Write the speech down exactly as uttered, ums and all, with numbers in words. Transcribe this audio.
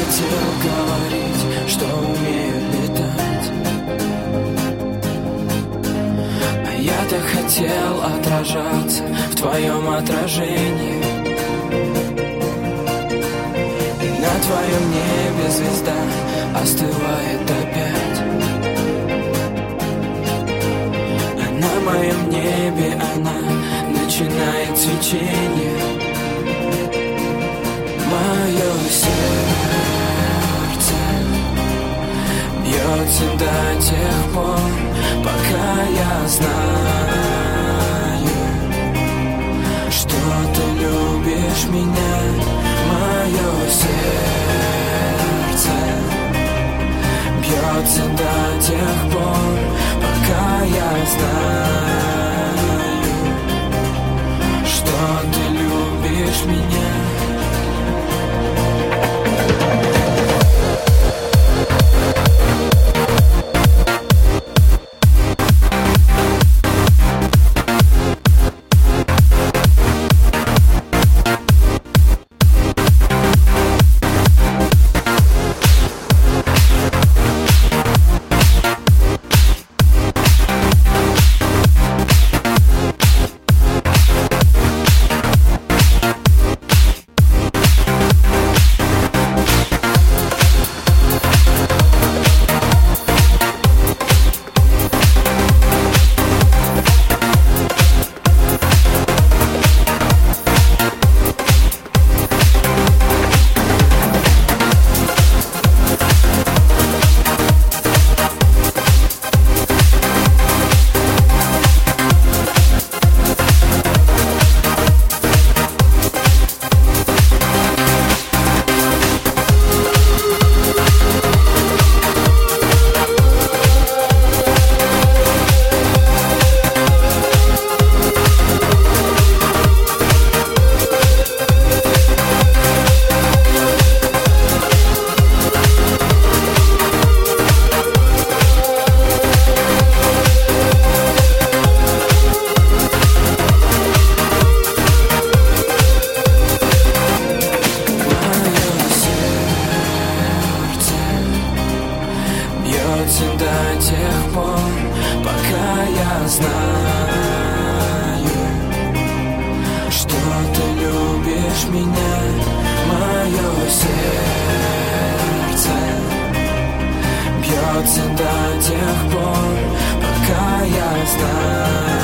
хотел говорить, что умею летать, а я-то хотел отражаться в твоем отражении. И на твоем небе звезда остывает опять, а на моем небе она начинает свечение. Мое сердце бьется до тех пор, пока я знаю, что ты любишь меня. Мое сердце бьется до тех пор, пока я знаю, что ты любишь меня. До тех пор, пока я знаю, что ты любишь меня. Мое сердце бьется до тех пор, пока я знаю,